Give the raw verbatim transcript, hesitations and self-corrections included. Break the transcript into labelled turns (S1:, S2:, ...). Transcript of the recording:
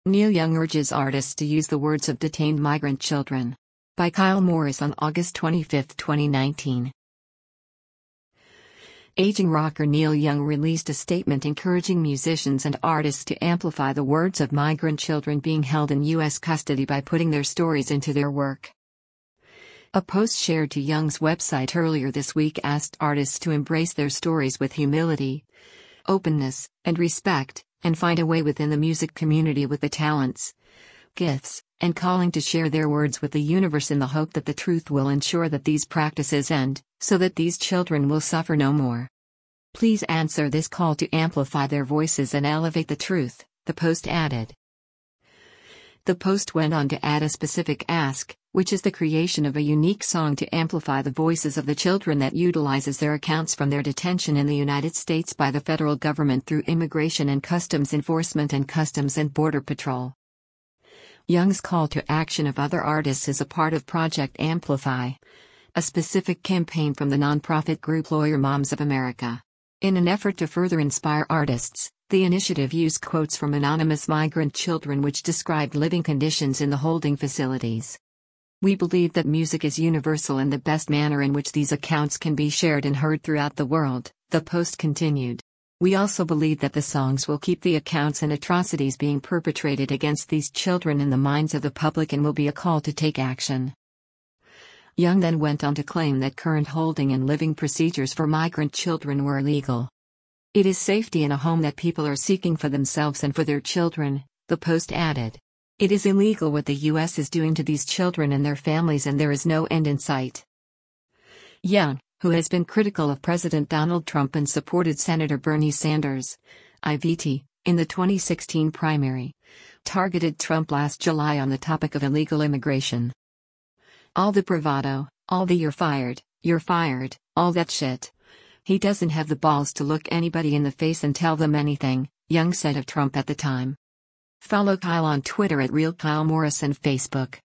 S1: Neil Young urges artists to use the words of detained migrant children. By Kyle Morris on August twenty-fifth, twenty nineteen. Aging rocker Neil Young released a statement encouraging musicians and artists to amplify the words of migrant children being held in U S custody by putting their stories into their work. A post shared to Young's website earlier this week asked artists to embrace their stories with humility, openness, and respect, and find a way within the music community with the talents, gifts, and calling to share their words with the universe in the hope that the truth will ensure that these practices end, so that these children will suffer no more. Please answer this call to amplify their voices and elevate the truth, the post added. The post went on to add a specific ask, which is the creation of a unique song to amplify the voices of the children that utilizes their accounts from their detention in the United States by the federal government through Immigration and Customs Enforcement and Customs and Border Patrol. Young's call to action of other artists is a part of Project Amplify, a specific campaign from the nonprofit group Lawyer Moms of America. In an effort to further inspire artists, the initiative used quotes from anonymous migrant children which described living conditions in the holding facilities. We believe that music is universal and the best manner in which these accounts can be shared and heard throughout the world, the post continued. We also believe that the songs will keep the accounts and atrocities being perpetrated against these children in the minds of the public and will be a call to take action. Young then went on to claim that current holding and living procedures for migrant children were illegal. It is safety in a home that people are seeking for themselves and for their children, the post added. It is illegal what the U S is doing to these children and their families, and there is no end in sight. Young, who has been critical of President Donald Trump and supported Senator Bernie Sanders, I V T, in the twenty sixteen primary, targeted Trump last July on the topic of illegal immigration. All the bravado, all the "you're fired, you're fired," all that shit. He doesn't have the balls to look anybody in the face and tell them anything, Young said of Trump at the time. Follow Kyle on Twitter at Real Kyle Morris and Facebook.